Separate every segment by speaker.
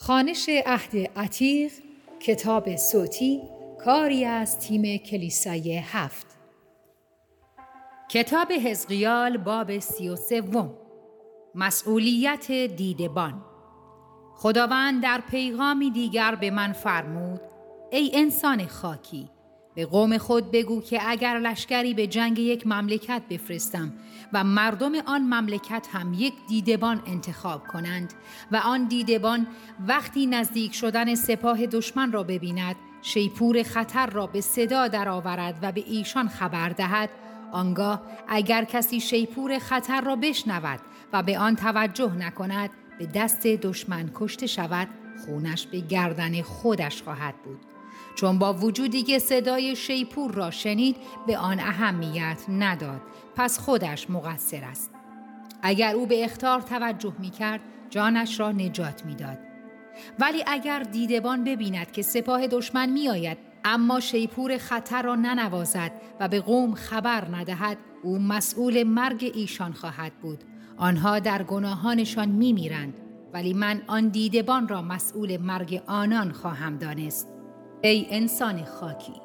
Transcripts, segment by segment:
Speaker 1: خوانش عهد عتیق، کتاب صوتی، کاری از تیم کلیسای 7. کتاب حزقیال باب 33. مسئولیت دیدبان. خداوند در پیغامی دیگر به من فرمود: ای انسان خاکی، به قوم خود بگو که اگر لشکری به جنگ یک مملکت بفرستم و مردم آن مملکت هم یک دیدبان انتخاب کنند و آن دیدبان وقتی نزدیک شدن سپاه دشمن را ببیند، شیپور خطر را به صدا درآورد و به ایشان خبر دهد، آنگاه اگر کسی شیپور خطر را بشنود و به آن توجه نکند، به دست دشمن کشته شود، خونش به گردن خودش خواهد بود، چون با وجودی که صدای شیپور را شنید به آن اهمیت نداد، پس خودش مقصر است. اگر او به اخطار توجه می کرد، جانش را نجات می داد. ولی اگر دیدبان ببیند که سپاه دشمن می آید اما شیپور خطر را ننوازد و به قوم خبر ندهد، او مسئول مرگ ایشان خواهد بود. آنها در گناهانشان می میرند، ولی من آن دیدبان را مسئول مرگ آنان خواهم دانست. ای انسان خاکی،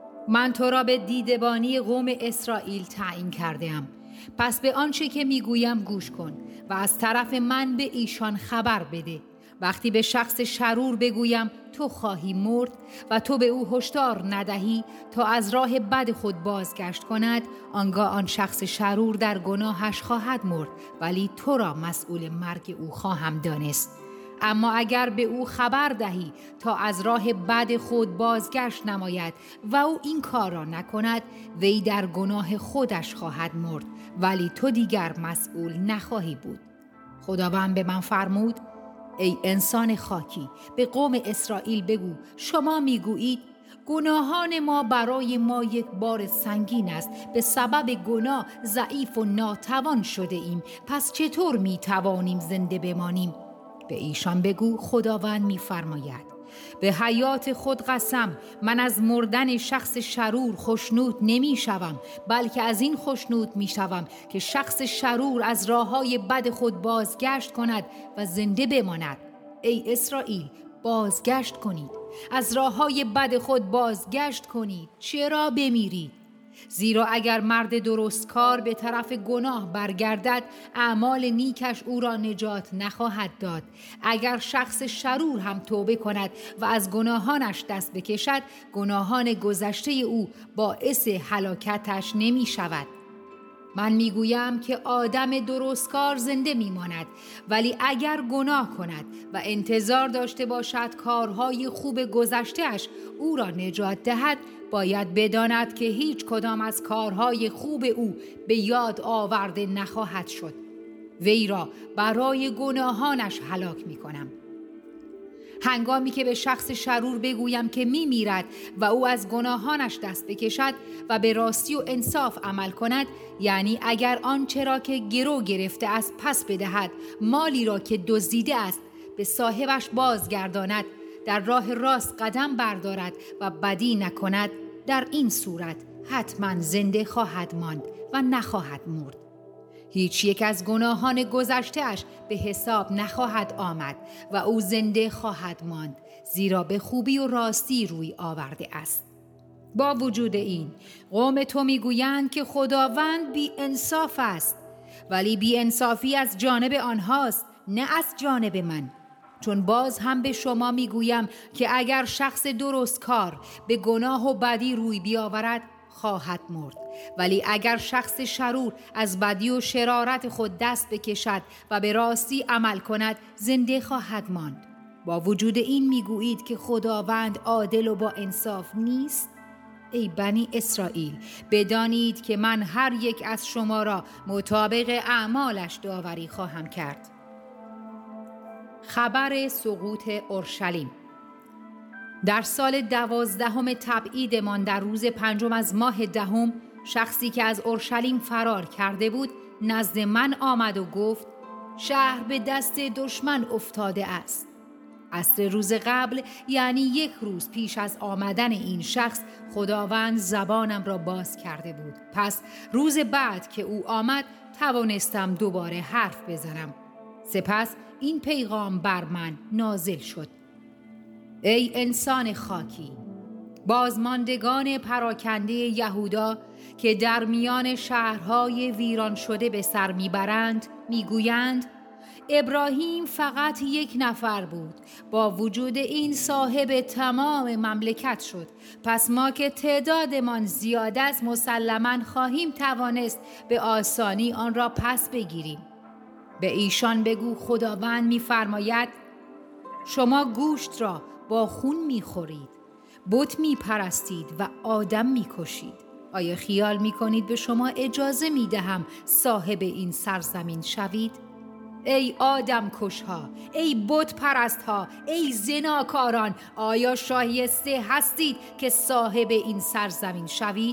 Speaker 1: من تو را به دیدبانی قوم اسرائیل تعیین کرده‌ام، پس به آنچه که میگویم گوش کن و از طرف من به ایشان خبر بده. وقتی به شخص شرور بگویم تو خواهی مرد و تو به او هشدار ندهی تا از راه بد خود بازگشت کند، آنگاه آن شخص شرور در گناهش خواهد مرد، ولی تو را مسئول مرگ او خواهم دانست. اما اگر به او خبر دهی تا از راه بد خود بازگشت نماید و او این کار را نکند، وی در گناه خودش خواهد مرد، ولی تو دیگر مسئول نخواهی بود. خداوند به من فرمود: ای انسان خاکی، به قوم اسرائیل بگو شما میگویید گناهان ما برای ما یک بار سنگین است، به سبب گناه ضعیف و ناتوان شده ایم، پس چطور میتوانیم زنده بمانیم؟ به ایشان بگو خداوند می‌فرماید: به حیات خود قسم، من از مردن شخص شرور خوشنود نمی‌شوم، بلکه از این خوشنود می‌شوم که شخص شرور از راه‌های بد خود بازگشت کند و زنده بماند. ای اسرائیل، بازگشت کنید، از راه‌های بد خود بازگشت کنید، چرا بمیرید؟ زیرا اگر مرد درستکار به طرف گناه برگردد، اعمال نیکش او را نجات نخواهد داد. اگر شخص شرور هم توبه کند و از گناهانش دست بکشد، گناهان گذشته او باعث هلاکتش نمی شود. من میگویم که آدم درستکار زنده میماند، ولی اگر گناه کند و انتظار داشته باشد کارهای خوب گذشته‌اش او را نجات دهد، باید بداند که هیچ کدام از کارهای خوب او به یاد آورده نخواهد شد. وی را برای گناهانش هلاک میکنم. هنگامی که به شخص شرور بگویم که میمیرد و او از گناهانش دست بکشد و به راستی و انصاف عمل کند، یعنی اگر آنچه را که گرو گرفته است پس بدهد، مالی را که دزدیده است به صاحبش بازگرداند، در راه راست قدم بردارد و بدی نکند، در این صورت حتما زنده خواهد ماند و نخواهد مرد. هیچ یک از گناهان گذشته‌اش به حساب نخواهد آمد و او زنده خواهد ماند، زیرا به خوبی و راستی روی آورده است. با وجود این، قوم تو میگویند که خداوند بی انصاف است، ولی بی انصافی از جانب آنهاست، نه از جانب من. چون باز هم به شما میگویم که اگر شخص درستکار به گناه و بدی روی بیاورد، خواهد مرد، ولی اگر شخص شرور از بدی و شرارت خود دست بکشد و به راستی عمل کند، زنده خواهد ماند. با وجود این میگویید که خداوند عادل و با انصاف نیست؟ ای بنی اسرائیل، بدانید که من هر یک از شما را مطابق اعمالش داوری خواهم کرد. خبر سقوط اورشلیم. در سال 12 تبعیدمان در روز 5 از ماه 10، شخصی که از اورشلیم فرار کرده بود نزد من آمد و گفت: شهر به دست دشمن افتاده است. عصر روز قبل، یعنی 1 روز پیش از آمدن این شخص، خداوند زبانم را باز کرده بود. پس روز بعد که او آمد توانستم دوباره حرف بزنم. سپس این پیغام بر من نازل شد: ای انسان خاکی، بازماندگان پراکنده یهودا که در میان شهرهای ویران شده به سر میبرند میگویند ابراهیم فقط یک نفر بود، با وجود این صاحب تمام مملکت شد. پس ما که تعدادمان زیاد است مسلماً خواهیم توانست به آسانی آن را پس بگیریم. به ایشان بگو خداوند می‌فرماید شما گوشت را با خون می‌خورید، بت می‌پرستید و آدم می‌کشید. آیا خیال می‌کنید به شما اجازه می‌دهم صاحب این سرزمین شوید؟ ای آدم کشها، ای بت پرستها، ای زناکاران، آیا شایسته هستید که صاحب این سرزمین شوید؟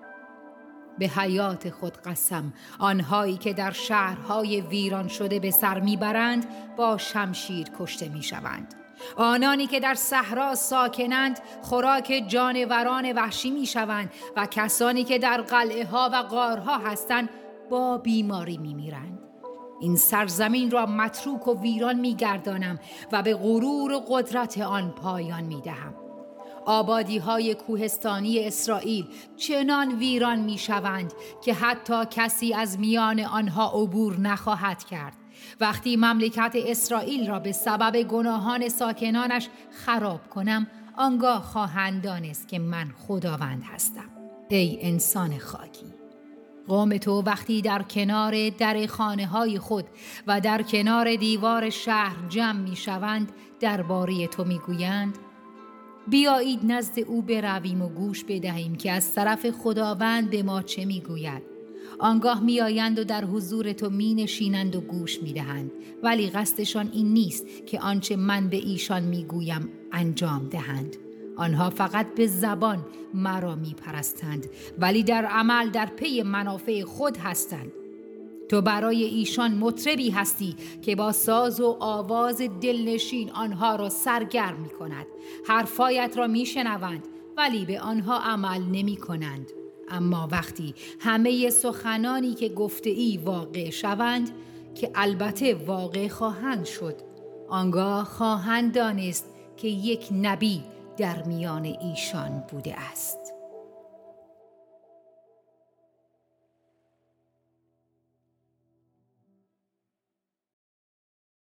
Speaker 1: به حیات خود قسم، آنهایی که در شهرهای ویران شده به سر میبرند با شمشیر کشته میشوند. آنانی که در صحرا ساکنند خوراک جانوران وحشی میشوند و کسانی که در قلعه ها و غارها هستند با بیماری میمیرند. این سرزمین را متروک و ویران میگردانم و به غرور و قدرت آن پایان میدهم. آبادی های کوهستانی اسرائیل چنان ویران میشوند که حتی کسی از میان آنها عبور نخواهد کرد. وقتی مملکت اسرائیل را به سبب گناهان ساکنانش خراب کنم، آنگاه خواهند دانست که من خداوند هستم. ای انسان خاکی، قوم تو وقتی در کنار در خانه‌های خود و در کنار دیوار شهر جمع می‌شوند درباره تو می‌گویند بیایید نزد او برویم و گوش بدهیم که از طرف خداوند به ما چه می‌گوید. آنگاه می‌آیند و در حضور تو می‌نشینند و گوش می‌دهند، ولی قصدشان این نیست که آنچه من به ایشان می‌گویم انجام دهند. آنها فقط به زبان مرا میپرستند، ولی در عمل در پی منافع خود هستند. تو برای ایشان مطربی هستی که با ساز و آواز دلنشین آنها را سرگرم می کند. حرفایت را می شنوند ولی به آنها عمل نمی کنند. اما وقتی همه سخنانی که گفته ای واقع شوند، که البته واقع خواهند شد، آنگاه خواهند دانست که یک نبی در میان ایشان بوده است.